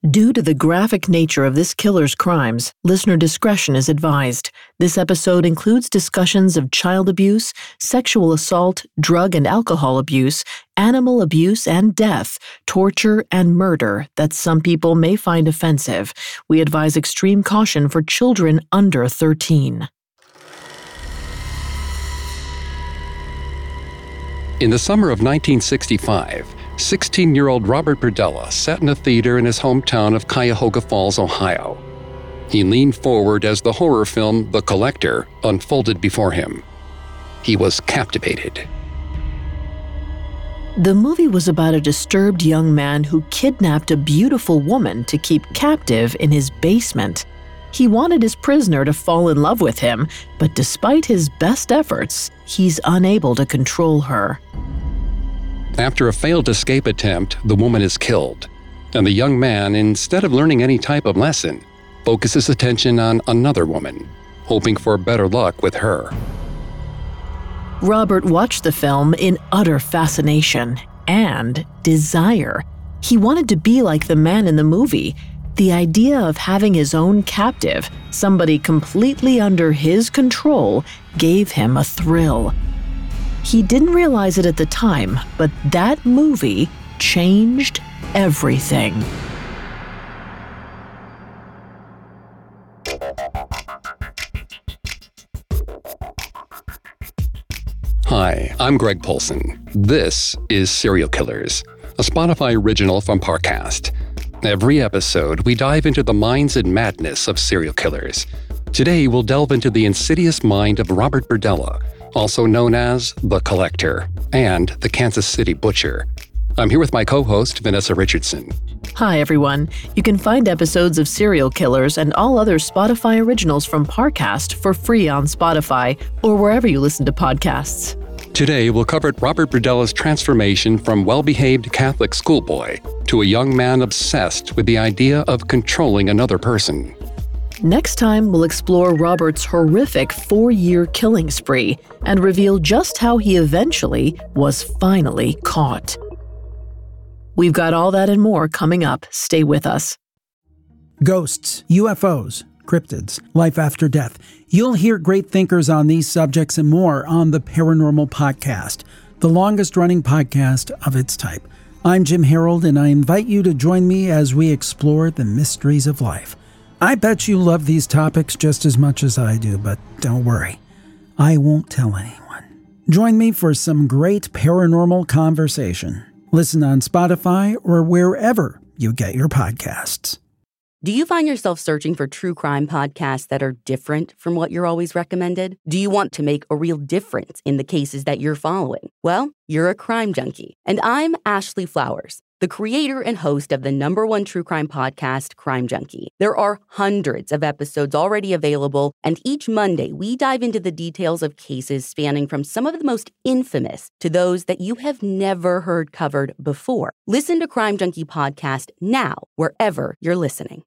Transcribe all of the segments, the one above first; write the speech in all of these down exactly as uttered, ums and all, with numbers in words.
Due to the graphic nature of this killer's crimes, listener discretion is advised. This episode includes discussions of child abuse, sexual assault, drug and alcohol abuse, animal abuse and death, torture, and murder that some people may find offensive. We advise extreme caution for children under thirteen. In the summer of nineteen sixty-five, sixteen-year-old Robert Berdella sat in a theater in his hometown of Cuyahoga Falls, Ohio. He leaned forward as the horror film The Collector unfolded before him. He was captivated. The movie was about a disturbed young man who kidnapped a beautiful woman to keep captive in his basement. He wanted his prisoner to fall in love with him, but despite his best efforts, he's unable to control her. After a failed escape attempt, the woman is killed, and the young man, instead of learning any type of lesson, focuses attention on another woman, hoping for better luck with her. Robert watched the film in utter fascination and desire. He wanted to be like the man in the movie. The idea of having his own captive, somebody completely under his control, gave him a thrill. He didn't realize it at the time, but that movie changed everything. Hi, I'm Greg Polson. This is Serial Killers, a Spotify original from Parcast. Every episode, we dive into the minds and madness of serial killers. Today, we'll delve into the insidious mind of Robert Berdella, also known as The Collector, and the Kansas City Butcher. I'm here with my co-host, Vanessa Richardson. Hi, everyone. You can find episodes of Serial Killers and all other Spotify originals from Parcast for free on Spotify or wherever you listen to podcasts. Today, we'll cover Robert Berdella's transformation from well-behaved Catholic schoolboy to a young man obsessed with the idea of controlling another person. Next time, we'll explore Robert's horrific four-year killing spree and reveal just how he eventually was finally caught. We've got all that and more coming up. Stay with us. Ghosts, U F Os, cryptids, life after death. You'll hear great thinkers on these subjects and more on the Paranormal Podcast, the longest-running podcast of its type. I'm Jim Harold, and I invite you to join me as we explore the mysteries of life. I bet you love these topics just as much as I do, but don't worry, I won't tell anyone. Join me for some great paranormal conversation. Listen on Spotify or wherever you get your podcasts. Do you find yourself searching for true crime podcasts that are different from what you're always recommended? Do you want to make a real difference in the cases that you're following? Well, you're a crime junkie, and I'm Ashley Flowers, the creator and host of the number one true crime podcast, Crime Junkie. There are hundreds of episodes already available, and each Monday we dive into the details of cases spanning from some of the most infamous to those that you have never heard covered before. Listen to Crime Junkie Podcast now, wherever you're listening.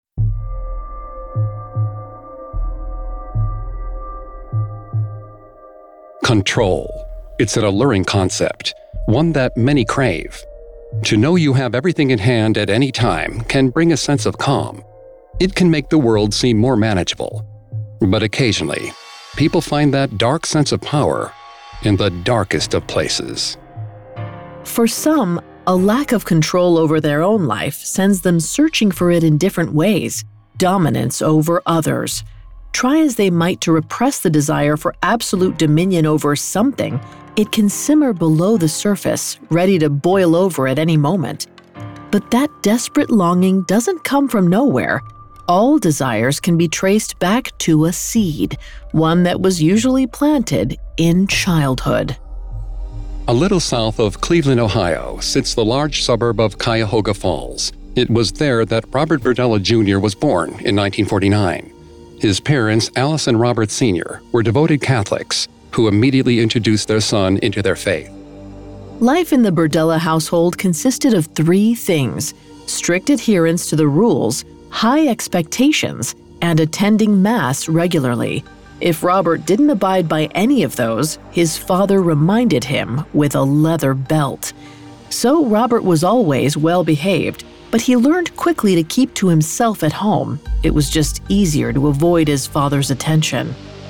Control. It's an alluring concept, one that many crave. To know you have everything in hand at any time can bring a sense of calm. It can make the world seem more manageable. But occasionally, people find that dark sense of power in the darkest of places. For some, a lack of control over their own life sends them searching for it in different ways, dominance over others. Try as they might to repress the desire for absolute dominion over something, it can simmer below the surface, ready to boil over at any moment. But that desperate longing doesn't come from nowhere. All desires can be traced back to a seed, one that was usually planted in childhood. A little south of Cleveland, Ohio, sits the large suburb of Cuyahoga Falls. It was there that Robert Berdella Junior was born in nineteen forty-nine. His parents, Alice and Robert Senior, were devoted Catholics who immediately introduced their son into their faith. Life in the Berdella household consisted of three things: strict adherence to the rules, high expectations, and attending Mass regularly. If Robert didn't abide by any of those, his father reminded him with a leather belt. So Robert was always well behaved, But he learned quickly to keep to himself at home. It was just easier to avoid his father's attention.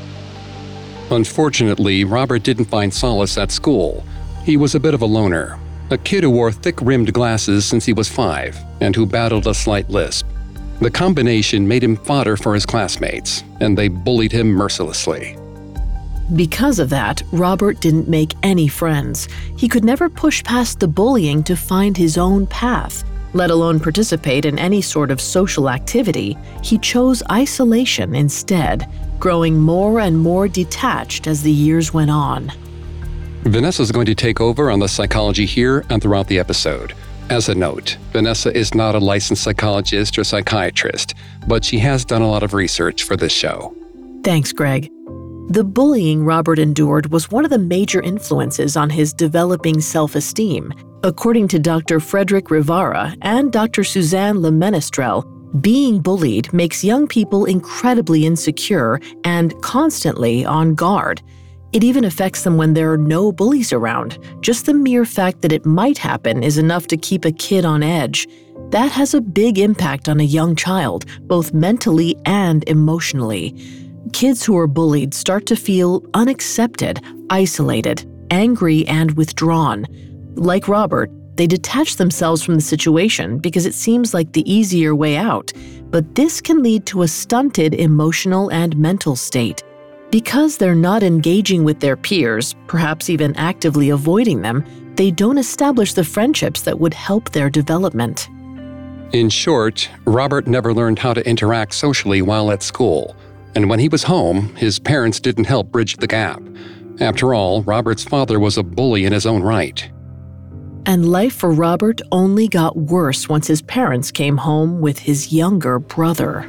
Unfortunately, Robert didn't find solace at school. He was a bit of a loner, a kid who wore thick-rimmed glasses since he was five, and who battled a slight lisp. The combination made him fodder for his classmates, and they bullied him mercilessly. Because of that, Robert didn't make any friends. He could never push past the bullying to find his own path, let alone participate in any sort of social activity. He chose isolation instead, growing more and more detached as the years went on. Vanessa's going to take over on the psychology here and throughout the episode. As a note, Vanessa is not a licensed psychologist or psychiatrist, but she has done a lot of research for this show. Thanks, Greg. The bullying Robert endured was one of the major influences on his developing self-esteem. According to Doctor Frederick Rivara and Doctor Suzanne Le Menestrel, being bullied makes young people incredibly insecure and constantly on guard. It even affects them when there are no bullies around. Just the mere fact that it might happen is enough to keep a kid on edge. That has a big impact on a young child, both mentally and emotionally. Kids who are bullied start to feel unaccepted, isolated, angry, and withdrawn. Like Robert, they detach themselves from the situation because it seems like the easier way out, but this can lead to a stunted emotional and mental state. Because they're not engaging with their peers, perhaps even actively avoiding them, they don't establish the friendships that would help their development. In short, Robert never learned how to interact socially while at school. And when he was home, his parents didn't help bridge the gap. After all, Robert's father was a bully in his own right. And life for Robert only got worse once his parents came home with his younger brother.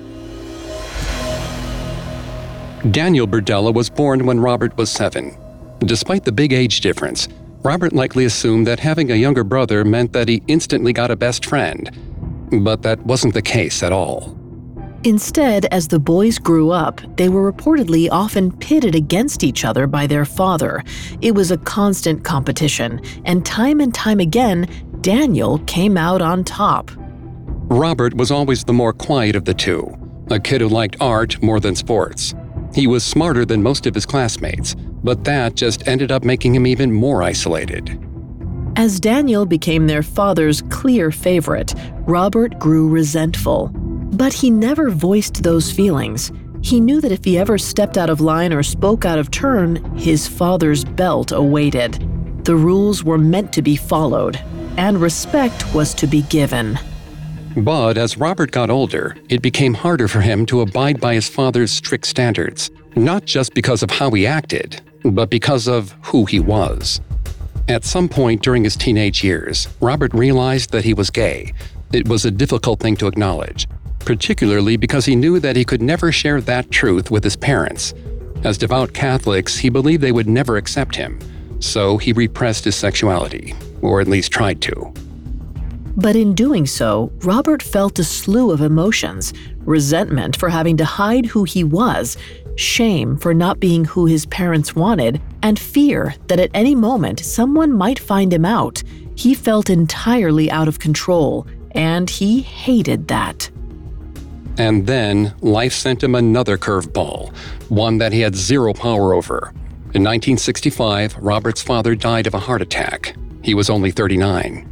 Daniel Berdella was born when Robert was seven. Despite the big age difference, Robert likely assumed that having a younger brother meant that he instantly got a best friend. But that wasn't the case at all. Instead, as the boys grew up, they were reportedly often pitted against each other by their father. It was a constant competition, and time and time again, Daniel came out on top. Robert was always the more quiet of the two, a kid who liked art more than sports. He was smarter than most of his classmates, but that just ended up making him even more isolated. As Daniel became their father's clear favorite, Robert grew resentful. But he never voiced those feelings. He knew that if he ever stepped out of line or spoke out of turn, his father's belt awaited. The rules were meant to be followed, and respect was to be given. But as Robert got older, it became harder for him to abide by his father's strict standards, not just because of how he acted, but because of who he was. At some point during his teenage years, Robert realized that he was gay. It was a difficult thing to acknowledge, particularly because he knew that he could never share that truth with his parents. As devout Catholics, he believed they would never accept him, so he repressed his sexuality, or at least tried to. But in doing so, Robert felt a slew of emotions: resentment for having to hide who he was, shame for not being who his parents wanted, and fear that at any moment someone might find him out. He felt entirely out of control, and he hated that. And then, life sent him another curveball, one that he had zero power over. In nineteen sixty-five, Robert's father died of a heart attack. He was only thirty-nine.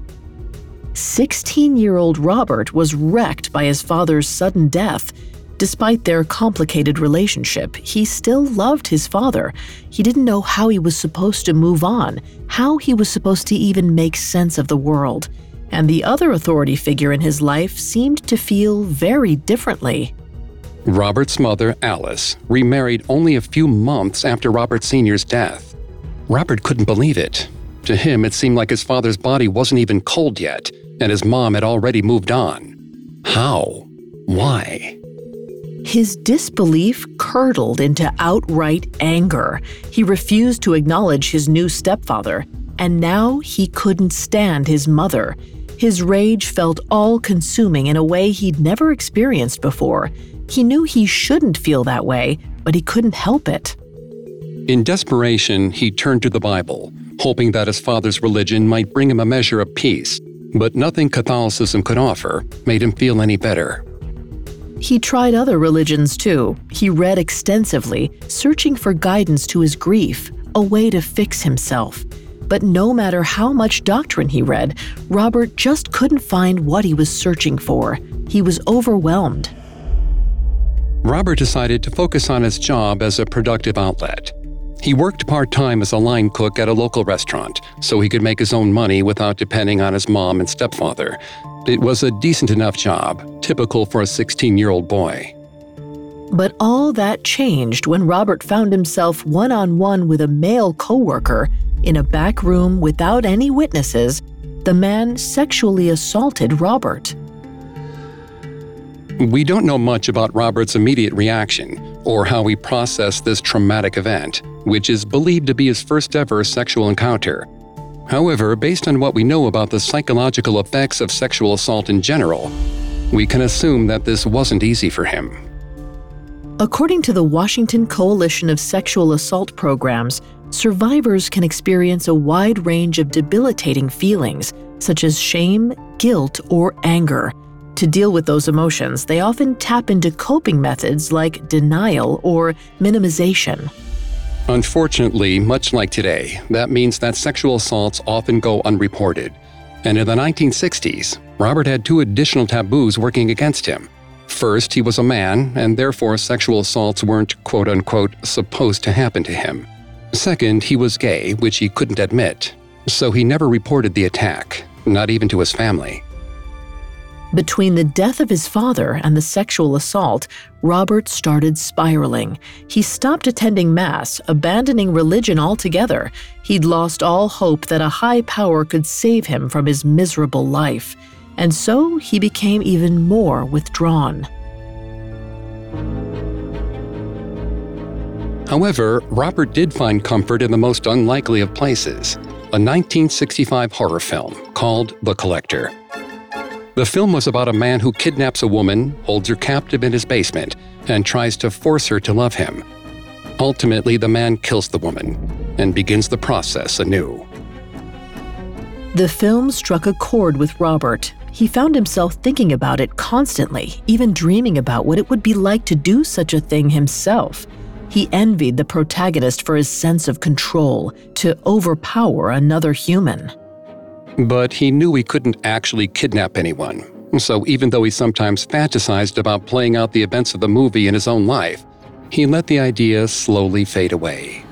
sixteen-year-old Robert was wrecked by his father's sudden death. Despite their complicated relationship, he still loved his father. He didn't know how he was supposed to move on, how he was supposed to even make sense of the world. And the other authority figure in his life seemed to feel very differently. Robert's mother, Alice, remarried only a few months after Robert Senior's death. Robert couldn't believe it. To him, it seemed like his father's body wasn't even cold yet, and his mom had already moved on. How? Why? His disbelief curdled into outright anger. He refused to acknowledge his new stepfather, and now he couldn't stand his mother. His rage felt all-consuming in a way he'd never experienced before. He knew he shouldn't feel that way, but he couldn't help it. In desperation, he turned to the Bible, hoping that his father's religion might bring him a measure of peace. But nothing Catholicism could offer made him feel any better. He tried other religions too. He read extensively, searching for guidance to his grief, a way to fix himself. But no matter how much doctrine he read, Robert just couldn't find what he was searching for. He was overwhelmed. Robert decided to focus on his job as a productive outlet. He worked part-time as a line cook at a local restaurant, so he could make his own money without depending on his mom and stepfather. It was a decent enough job, typical for a sixteen-year-old boy. But all that changed when Robert found himself one-on-one with a male coworker in a back room without any witnesses. The man sexually assaulted Robert. We don't know much about Robert's immediate reaction or how he processed this traumatic event, which is believed to be his first ever sexual encounter. However, based on what we know about the psychological effects of sexual assault in general, we can assume that this wasn't easy for him. According to the Washington Coalition of Sexual Assault Programs, survivors can experience a wide range of debilitating feelings, such as shame, guilt, or anger. To deal with those emotions, they often tap into coping methods like denial or minimization. Unfortunately, much like today, that means that sexual assaults often go unreported. And in the nineteen sixties, Robert had two additional taboos working against him. First, he was a man, and therefore sexual assaults weren't quote-unquote supposed to happen to him. Second, he was gay, which he couldn't admit, so he never reported the attack, not even to his family. Between the death of his father and the sexual assault, Robert started spiraling. He stopped attending Mass, abandoning religion altogether. He'd lost all hope that a high power could save him from his miserable life. And so he became even more withdrawn. However, Robert did find comfort in the most unlikely of places, a nineteen sixty-five horror film called The Collector. The film was about a man who kidnaps a woman, holds her captive in his basement, and tries to force her to love him. Ultimately, the man kills the woman and begins the process anew. The film struck a chord with Robert. He found himself thinking about it constantly, even dreaming about what it would be like to do such a thing himself. He envied the protagonist for his sense of control, to overpower another human. But he knew he couldn't actually kidnap anyone, so even though he sometimes fantasized about playing out the events of the movie in his own life, he let the idea slowly fade away.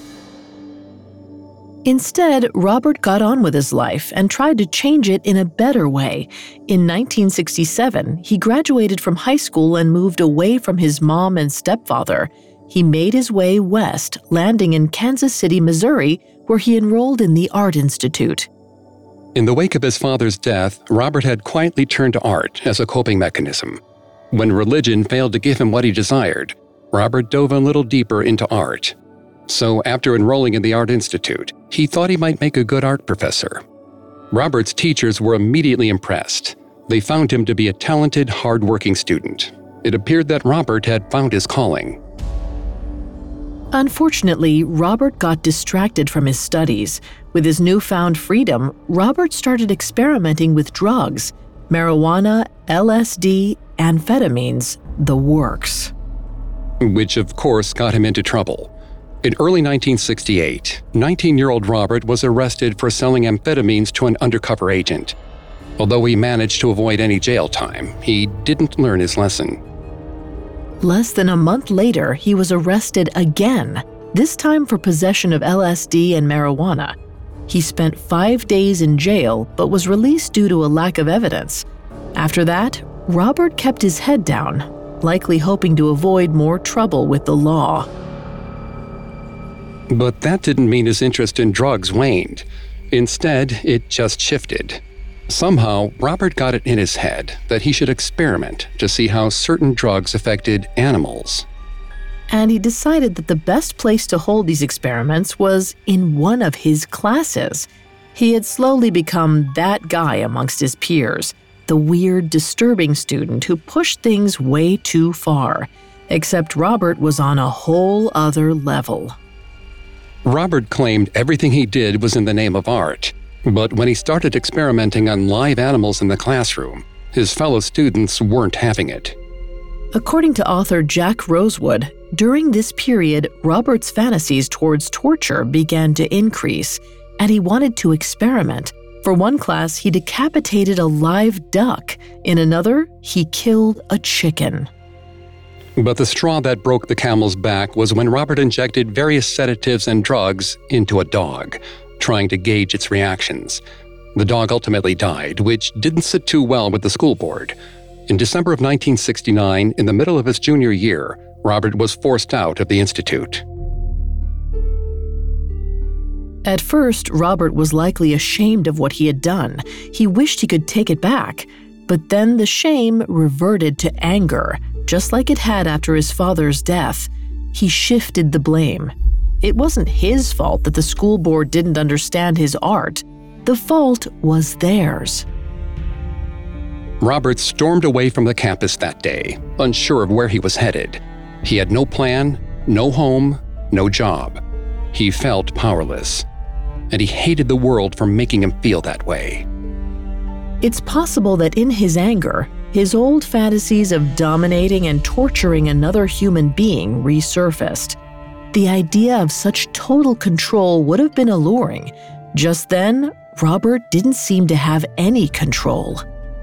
Instead, Robert got on with his life and tried to change it in a better way. In nineteen sixty-seven, he graduated from high school and moved away from his mom and stepfather. He made his way west, landing in Kansas City, Missouri, where he enrolled in the Art Institute. In the wake of his father's death, Robert had quietly turned to art as a coping mechanism. When religion failed to give him what he desired, Robert dove a little deeper into art. So after enrolling in the Art Institute, he thought he might make a good art professor. Robert's teachers were immediately impressed. They found him to be a talented, hard-working student. It appeared that Robert had found his calling. Unfortunately, Robert got distracted from his studies. With his newfound freedom, Robert started experimenting with drugs, marijuana, L S D, amphetamines, the works. Which of course got him into trouble. In early nineteen sixty-eight, nineteen-year-old Robert was arrested for selling amphetamines to an undercover agent. Although he managed to avoid any jail time, he didn't learn his lesson. Less than a month later, he was arrested again, this time for possession of L S D and marijuana. He spent five days in jail, but was released due to a lack of evidence. After that, Robert kept his head down, likely hoping to avoid more trouble with the law. But that didn't mean his interest in drugs waned. Instead, it just shifted. Somehow, Robert got it in his head that he should experiment to see how certain drugs affected animals. And he decided that the best place to hold these experiments was in one of his classes. He had slowly become that guy amongst his peers, the weird, disturbing student who pushed things way too far. Except Robert was on a whole other level. Robert claimed everything he did was in the name of art. But when he started experimenting on live animals in the classroom, his fellow students weren't having it. According to author Jack Rosewood, during this period, Robert's fantasies towards torture began to increase, and he wanted to experiment. For one class, he decapitated a live duck. In another, he killed a chicken. But the straw that broke the camel's back was when Robert injected various sedatives and drugs into a dog, trying to gauge its reactions. The dog ultimately died, which didn't sit too well with the school board. In December of nineteen sixty-nine, in the middle of his junior year, Robert was forced out of the institute. At first, Robert was likely ashamed of what he had done. He wished he could take it back. But then the shame reverted to anger, just like it had after his father's death. He shifted the blame. It wasn't his fault that the school board didn't understand his art. The fault was theirs. Robert stormed away from the campus that day, unsure of where he was headed. He had no plan, no home, no job. He felt powerless, and he hated the world for making him feel that way. It's possible that in his anger, his old fantasies of dominating and torturing another human being resurfaced. The idea of such total control would have been alluring. Just then, Robert didn't seem to have any control.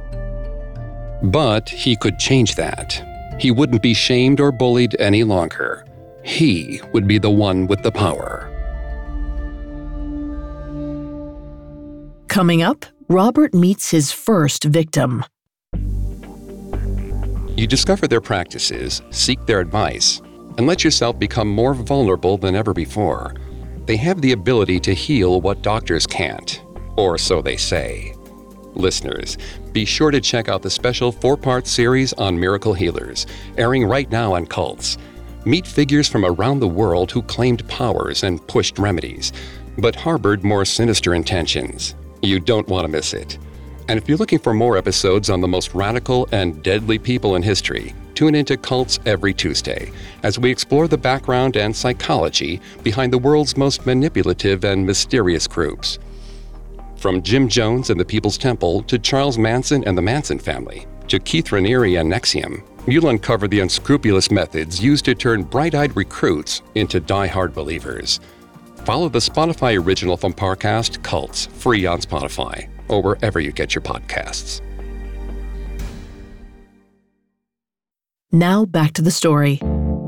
But he could change that. He wouldn't be shamed or bullied any longer. He would be the one with the power. Coming up, Robert meets his first victim. You discover their practices, seek their advice, and let yourself become more vulnerable than ever before. They have the ability to heal what doctors can't, or so they say. Listeners, be sure to check out the special four-part series on miracle healers, airing right now on Cults. Meet figures from around the world who claimed powers and pushed remedies, but harbored more sinister intentions. You don't want to miss it. And if you're looking for more episodes on the most radical and deadly people in history, tune into Cults every Tuesday as we explore the background and psychology behind the world's most manipulative and mysterious groups. From Jim Jones and the People's Temple to Charles Manson and the Manson family, to Keith Raniere and N X I V M, you'll uncover the unscrupulous methods used to turn bright-eyed recruits into die-hard believers. Follow the Spotify original from Parcast, Cults, free on Spotify, or wherever you get your podcasts. Now back to the story.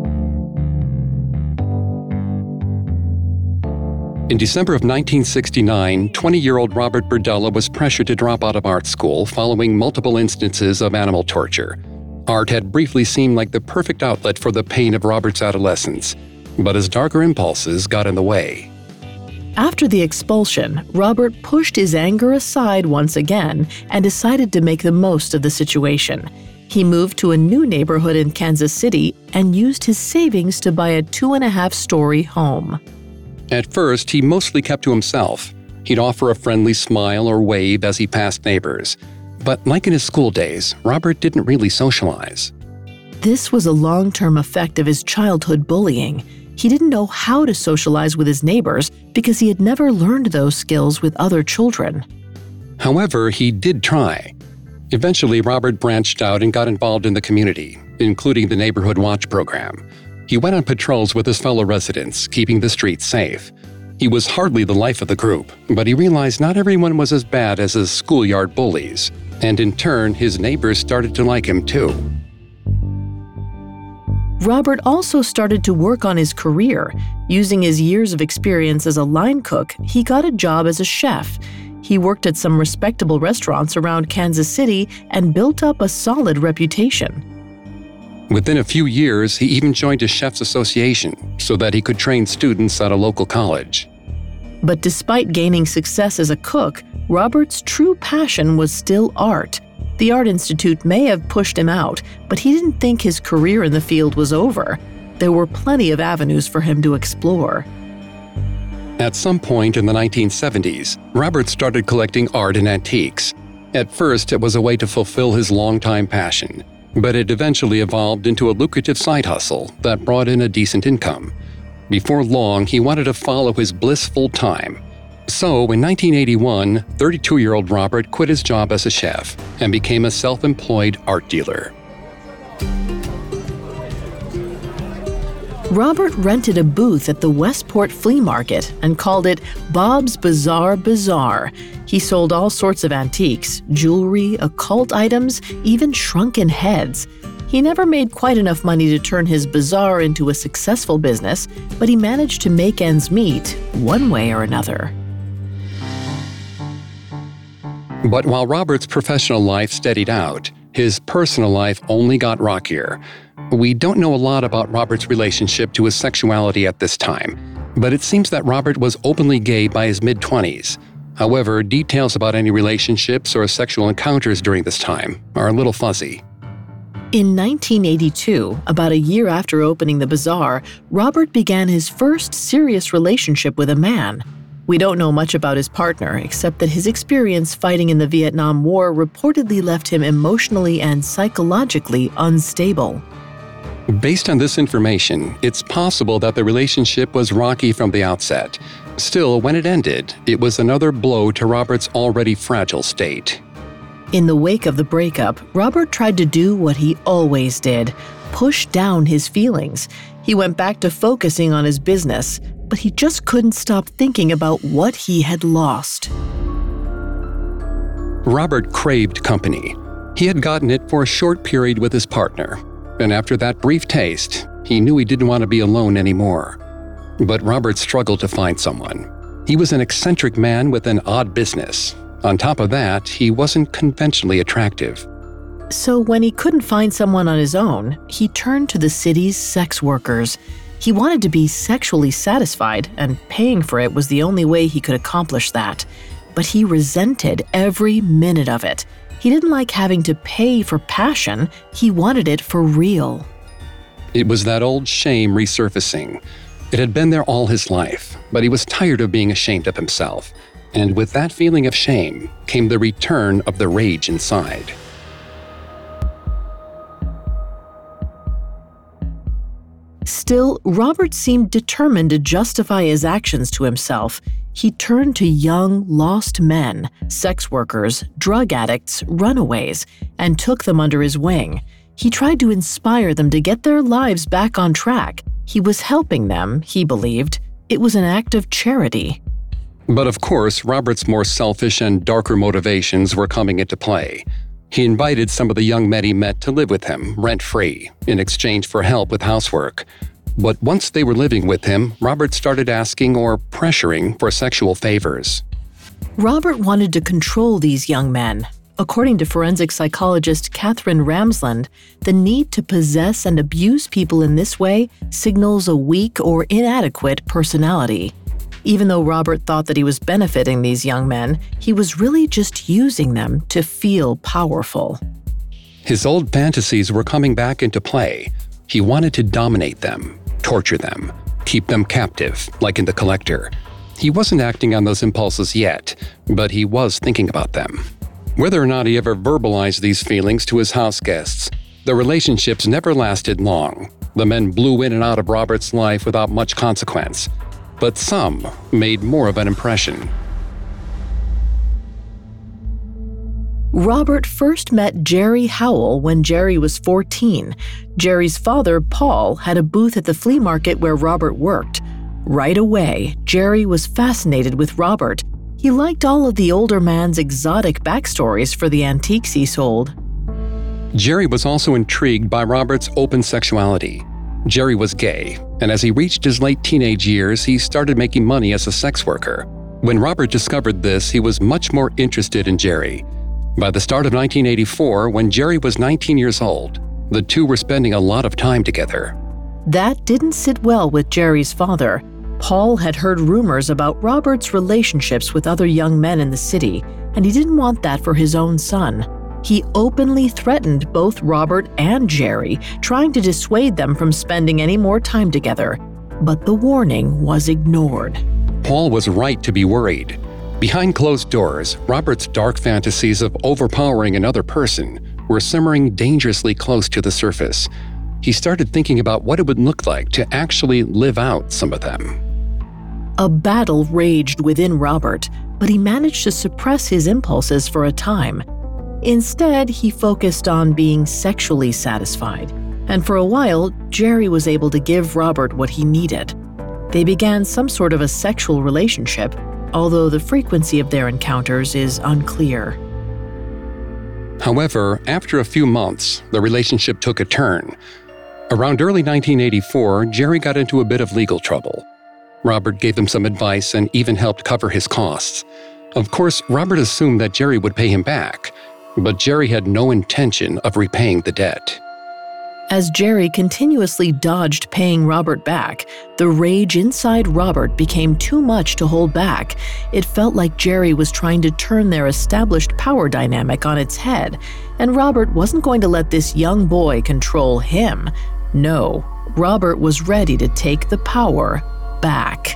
In December of nineteen sixty-nine, twenty-year-old Robert Berdella was pressured to drop out of art school following multiple instances of animal torture. Art had briefly seemed like the perfect outlet for the pain of Robert's adolescence, but his darker impulses got in the way. After the expulsion, Robert pushed his anger aside once again and decided to make the most of the situation. He moved to a new neighborhood in Kansas City and used his savings to buy a two-and-a-half-story home. At first, he mostly kept to himself. He'd offer a friendly smile or wave as he passed neighbors. But like in his school days, Robert didn't really socialize. This was a long-term effect of his childhood bullying. He didn't know how to socialize with his neighbors because he had never learned those skills with other children. However, he did try. Eventually, Robert branched out and got involved in the community, including the Neighborhood Watch program. He went on patrols with his fellow residents, keeping the streets safe. He was hardly the life of the group, but he realized not everyone was as bad as his schoolyard bullies, and in turn, his neighbors started to like him too. Robert also started to work on his career. Using his years of experience as a line cook, he got a job as a chef. He worked at some respectable restaurants around Kansas City and built up a solid reputation. Within a few years, he even joined a chef's association so that he could train students at a local college. But despite gaining success as a cook, Robert's true passion was still art. The Art Institute may have pushed him out, but he didn't think his career in the field was over. There were plenty of avenues for him to explore. At some point in the nineteen seventies, Robert started collecting art and antiques. At first, it was a way to fulfill his longtime passion, but it eventually evolved into a lucrative side hustle that brought in a decent income. Before long, he wanted to follow his bliss full time. So, in nineteen eighty-one, thirty-two-year-old Robert quit his job as a chef and became a self-employed art dealer. Robert rented a booth at the Westport Flea Market and called it Bob's Bizarre Bazaar. He sold all sorts of antiques, jewelry, occult items, even shrunken heads. He never made quite enough money to turn his bazaar into a successful business, but he managed to make ends meet one way or another. But while Robert's professional life steadied out, his personal life only got rockier. We don't know a lot about Robert's relationship to his sexuality at this time, but it seems that Robert was openly gay by his mid-twenties. However, details about any relationships or sexual encounters during this time are a little fuzzy. In nineteen eighty-two, about a year after opening the bazaar, Robert began his first serious relationship with a man. We don't know much about his partner, except that his experience fighting in the Vietnam War reportedly left him emotionally and psychologically unstable. Based on this information, it's possible that the relationship was rocky from the outset. Still, when it ended, it was another blow to Robert's already fragile state. In the wake of the breakup, Robert tried to do what he always did, push down his feelings. He went back to focusing on his business, but he just couldn't stop thinking about what he had lost. Robert craved company. He had gotten it for a short period with his partner, and after that brief taste, he knew he didn't want to be alone anymore. But Robert struggled to find someone. He was an eccentric man with an odd business. On top of that, he wasn't conventionally attractive. So when he couldn't find someone on his own, he turned to the city's sex workers. He wanted to be sexually satisfied, and paying for it was the only way he could accomplish that. But he resented every minute of it. He didn't like having to pay for passion. He wanted it for real. It was that old shame resurfacing. It had been there all his life, but he was tired of being ashamed of himself. And with that feeling of shame came the return of the rage inside. Still, Robert seemed determined to justify his actions to himself. He turned to young, lost men, sex workers, drug addicts, runaways, and took them under his wing. He tried to inspire them to get their lives back on track. He was helping them, he believed. It was an act of charity. But of course, Robert's more selfish and darker motivations were coming into play. He invited some of the young men he met to live with him, rent-free, in exchange for help with housework. But once they were living with him, Robert started asking or pressuring for sexual favors. Robert wanted to control these young men. According to forensic psychologist Catherine Ramsland, the need to possess and abuse people in this way signals a weak or inadequate personality. Even though Robert thought that he was benefiting these young men, he was really just using them to feel powerful. His old fantasies were coming back into play. He wanted to dominate them, torture them, keep them captive, like in The Collector. He wasn't acting on those impulses yet, but he was thinking about them. Whether or not he ever verbalized these feelings to his house guests, the relationships never lasted long. The men blew in and out of Robert's life without much consequence. But some made more of an impression. Robert first met Jerry Howell when Jerry was fourteen. Jerry's father, Paul, had a booth at the flea market where Robert worked. Right away, Jerry was fascinated with Robert. He liked all of the older man's exotic backstories for the antiques he sold. Jerry was also intrigued by Robert's open sexuality. Jerry was gay, and as he reached his late teenage years, he started making money as a sex worker. When Robert discovered this, he was much more interested in Jerry. By the start of nineteen eighty-four, when Jerry was nineteen years old, the two were spending a lot of time together. That didn't sit well with Jerry's father. Paul had heard rumors about Robert's relationships with other young men in the city, and he didn't want that for his own son. He openly threatened both Robert and Jerry, trying to dissuade them from spending any more time together. But the warning was ignored. Paul was right to be worried. Behind closed doors, Robert's dark fantasies of overpowering another person were simmering dangerously close to the surface. He started thinking about what it would look like to actually live out some of them. A battle raged within Robert, but he managed to suppress his impulses for a time. Instead, he focused on being sexually satisfied, and for a while, Jerry was able to give Robert what he needed. They began some sort of a sexual relationship, although the frequency of their encounters is unclear. However, after a few months, the relationship took a turn. Around early nineteen eighty-four, Jerry got into a bit of legal trouble. Robert gave him some advice and even helped cover his costs. Of course, Robert assumed that Jerry would pay him back, but Jerry had no intention of repaying the debt. As Jerry continuously dodged paying Robert back, the rage inside Robert became too much to hold back. It felt like Jerry was trying to turn their established power dynamic on its head, and Robert wasn't going to let this young boy control him. No, Robert was ready to take the power back.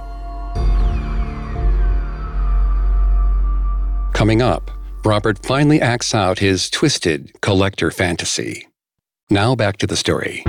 Coming up, Robert finally acts out his twisted collector fantasy. Now back to the story.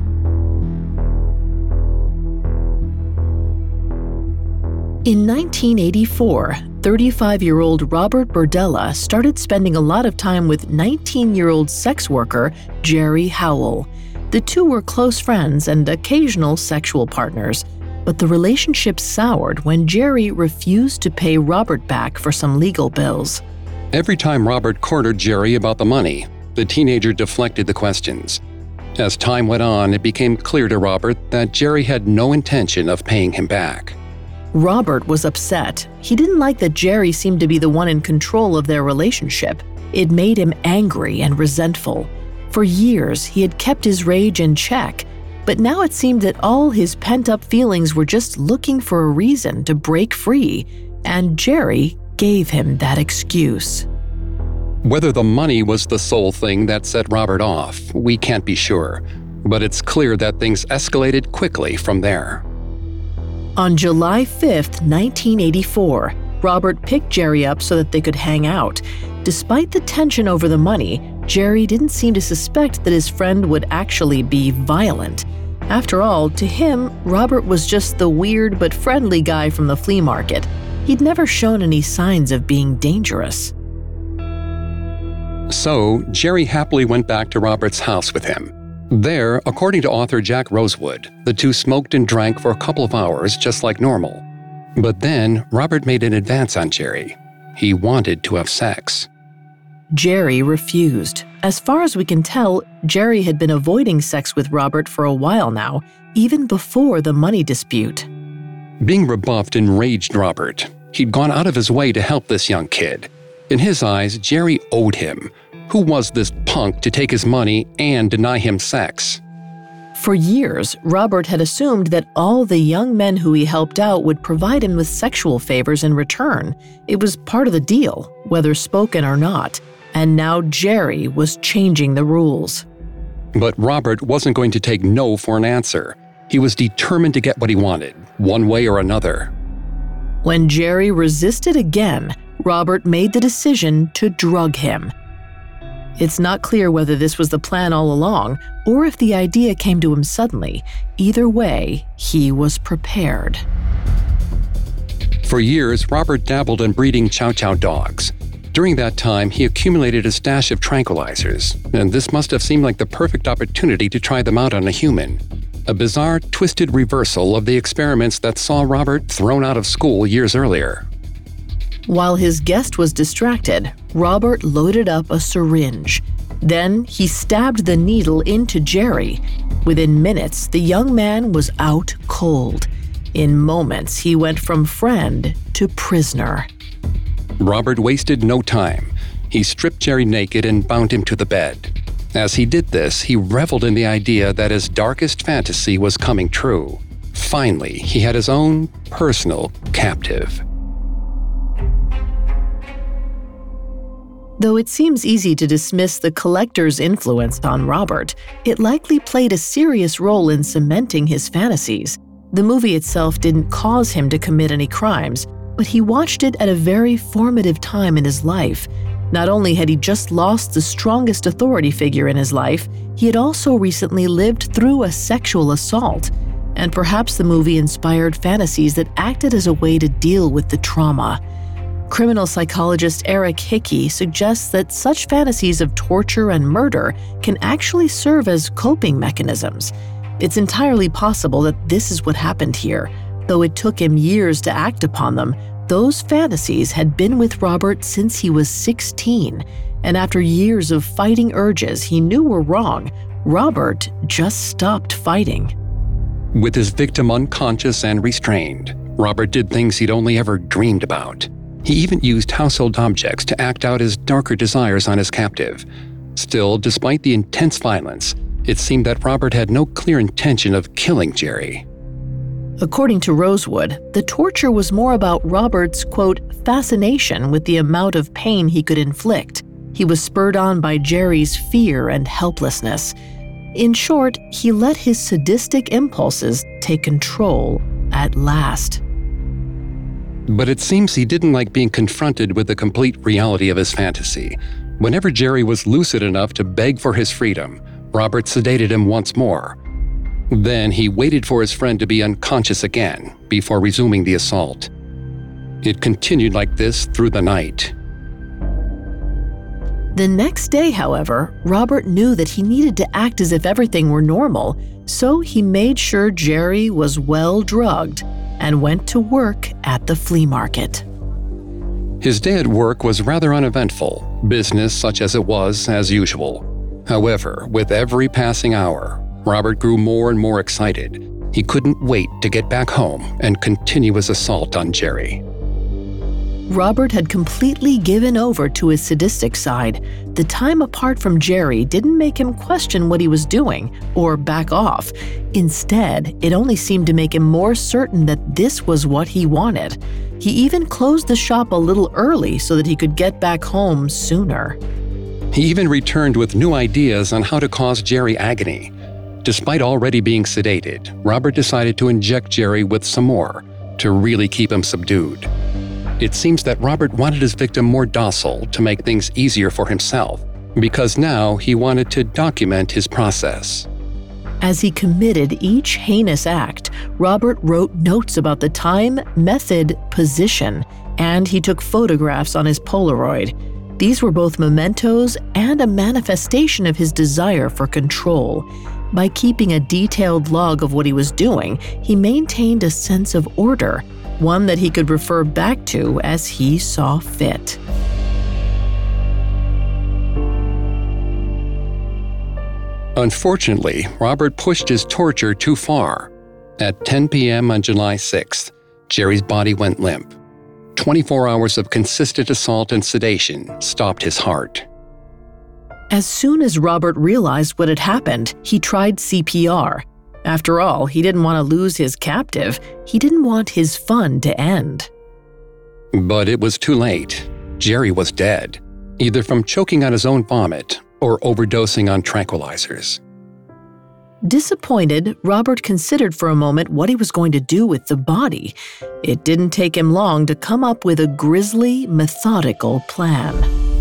In nineteen eighty-four, thirty-five-year-old Robert Berdella started spending a lot of time with nineteen-year-old sex worker Jerry Howell. The two were close friends and occasional sexual partners, but the relationship soured when Jerry refused to pay Robert back for some legal bills. Every time Robert cornered Jerry about the money, the teenager deflected the questions. As time went on, it became clear to Robert that Jerry had no intention of paying him back. Robert was upset. He didn't like that Jerry seemed to be the one in control of their relationship. It made him angry and resentful. For years, he had kept his rage in check, but now it seemed that all his pent-up feelings were just looking for a reason to break free, and Jerry gave him that excuse. Whether the money was the sole thing that set Robert off, we can't be sure, but it's clear that things escalated quickly from there. On July fifth, nineteen eighty-four, Robert picked Jerry up so that they could hang out. Despite the tension over the money, Jerry didn't seem to suspect that his friend would actually be violent. After all, to him, Robert was just the weird but friendly guy from the flea market. He'd never shown any signs of being dangerous. So, Jerry happily went back to Robert's house with him. There, according to author Jack Rosewood, the two smoked and drank for a couple of hours just like normal. But then, Robert made an advance on Jerry. He wanted to have sex. Jerry refused. As far as we can tell, Jerry had been avoiding sex with Robert for a while now, even before the money dispute. Being rebuffed enraged Robert. He'd gone out of his way to help this young kid. In his eyes, Jerry owed him. Who was this punk to take his money and deny him sex? For years, Robert had assumed that all the young men who he helped out would provide him with sexual favors in return. It was part of the deal, whether spoken or not. And now Jerry was changing the rules. But Robert wasn't going to take no for an answer. He was determined to get what he wanted, one way or another. When Jerry resisted again, Robert made the decision to drug him. It's not clear whether this was the plan all along or if the idea came to him suddenly. Either way, he was prepared. For years, Robert dabbled in breeding Chow Chow dogs. During that time, he accumulated a stash of tranquilizers, and this must have seemed like the perfect opportunity to try them out on a human. A bizarre, twisted reversal of the experiments that saw Robert thrown out of school years earlier. While his guest was distracted, Robert loaded up a syringe. Then he stabbed the needle into Jerry. Within minutes, the young man was out cold. In moments, he went from friend to prisoner. Robert wasted no time. He stripped Jerry naked and bound him to the bed. As he did this, he reveled in the idea that his darkest fantasy was coming true. Finally, he had his own personal captive. Though it seems easy to dismiss the collector's influence on Robert, it likely played a serious role in cementing his fantasies. The movie itself didn't cause him to commit any crimes, but he watched it at a very formative time in his life. Not only had he just lost the strongest authority figure in his life, he had also recently lived through a sexual assault. and perhaps the movie inspired fantasies that acted as a way to deal with the trauma. Criminal psychologist Eric Hickey suggests that such fantasies of torture and murder can actually serve as coping mechanisms. It's entirely possible that this is what happened here. Though it took him years to act upon them, those fantasies had been with Robert since he was sixteen, and after years of fighting urges he knew were wrong, Robert just stopped fighting. With his victim unconscious and restrained, Robert did things he'd only ever dreamed about. He even used household objects to act out his darker desires on his captive. Still, despite the intense violence, it seemed that Robert had no clear intention of killing Jerry. According to Rosewood, the torture was more about Robert's, quote, fascination with the amount of pain he could inflict. He was spurred on by Jerry's fear and helplessness. In short, he let his sadistic impulses take control at last. But it seems he didn't like being confronted with the complete reality of his fantasy. Whenever Jerry was lucid enough to beg for his freedom, Robert sedated him once more. Then he waited for his friend to be unconscious again before resuming the assault. It continued like this through the night. The next day, however, Robert knew that he needed to act as if everything were normal, so he made sure Jerry was well drugged and went to work at the flea market. His day at work was rather uneventful, business such as it was as usual. However, with every passing hour, Robert grew more and more excited. He couldn't wait to get back home and continue his assault on Jerry. Robert had completely given over to his sadistic side. The time apart from Jerry didn't make him question what he was doing or back off. Instead, it only seemed to make him more certain that this was what he wanted. He even closed the shop a little early so that he could get back home sooner. He even returned with new ideas on how to cause Jerry agony. Despite already being sedated, Robert decided to inject Jerry with some more to really keep him subdued. It seems that Robert wanted his victim more docile to make things easier for himself, because now he wanted to document his process. As he committed each heinous act, Robert wrote notes about the time, method, position, and he took photographs on his Polaroid. These were both mementos and a manifestation of his desire for control. By keeping a detailed log of what he was doing, he maintained a sense of order, one that he could refer back to as he saw fit. Unfortunately, Robert pushed his torture too far. At ten p.m. on July sixth, Jerry's body went limp. twenty-four hours of consistent assault and sedation stopped his heart. As soon as Robert realized what had happened, he tried C P R. After all, he didn't want to lose his captive. He didn't want his fun to end. But it was too late. Jerry was dead, either from choking on his own vomit or overdosing on tranquilizers. Disappointed, Robert considered for a moment what he was going to do with the body. It didn't take him long to come up with a grisly, methodical plan.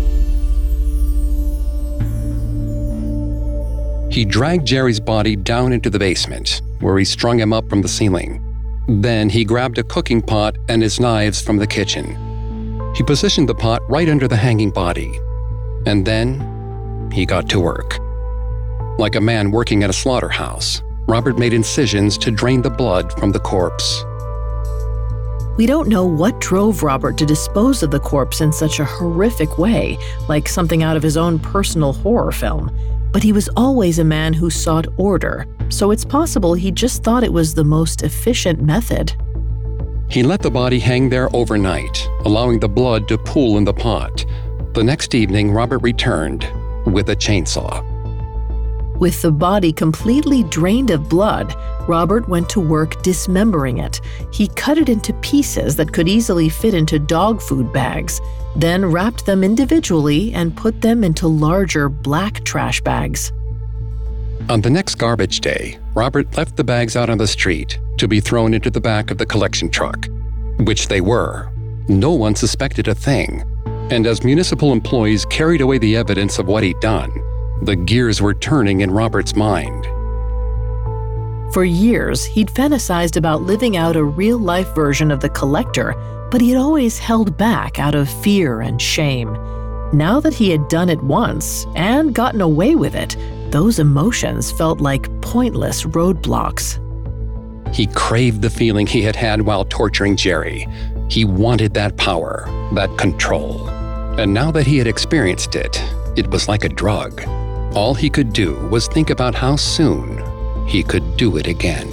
He dragged Jerry's body down into the basement, where he strung him up from the ceiling. Then he grabbed a cooking pot and his knives from the kitchen. He positioned the pot right under the hanging body. And then he got to work. Like a man working at a slaughterhouse, Robert made incisions to drain the blood from the corpse. We don't know what drove Robert to dispose of the corpse in such a horrific way, like something out of his own personal horror film. But he was always a man who sought order, so it's possible he just thought it was the most efficient method. He let the body hang there overnight, allowing the blood to pool in the pot. The next evening, Robert returned with a chainsaw. With the body completely drained of blood, Robert went to work dismembering it. He cut it into pieces that could easily fit into dog food bags, then wrapped them individually and put them into larger black trash bags. On the next garbage day, Robert left the bags out on the street to be thrown into the back of the collection truck, which they were. No one suspected a thing. And as municipal employees carried away the evidence of what he'd done, the gears were turning in Robert's mind. For years, he'd fantasized about living out a real-life version of the Collector, but he had always held back out of fear and shame. Now that he had done it once and gotten away with it, those emotions felt like pointless roadblocks. He craved the feeling he had had while torturing Jerry. He wanted that power, that control. And now that he had experienced it, it was like a drug. All he could do was think about how soon he could do it again.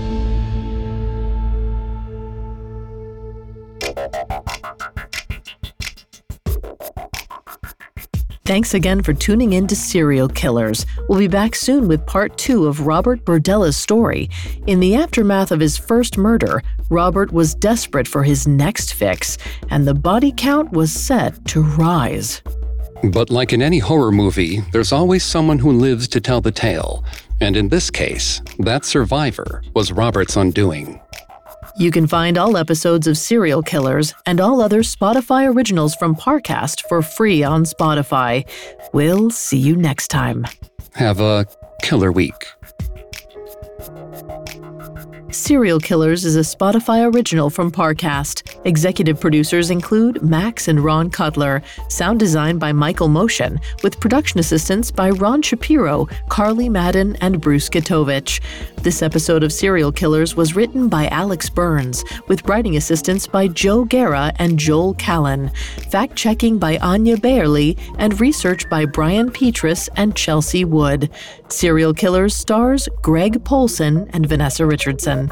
Thanks again for tuning in to Serial Killers. We'll be back soon with part two of Robert Berdella's story. In the aftermath of his first murder, Robert was desperate for his next fix, and the body count was set to rise. But like in any horror movie, there's always someone who lives to tell the tale. And in this case, that survivor was Robert's undoing. You can find all episodes of Serial Killers and all other Spotify originals from Parcast for free on Spotify. We'll see you next time. Have a killer week. Serial Killers is a Spotify original from Parcast. Executive producers include Max and Ron Cutler. Sound design by Michael Motion, with production assistance by Ron Shapiro, Carly Madden, and Bruce Gatovich. This episode of Serial Killers was written by Alex Burns, with writing assistance by Joe Guerra and Joel Callan, fact-checking by Anya Bayerly, and research by Brian Petrus and Chelsea Wood. Serial Killers stars Greg Polson and Vanessa Richardson.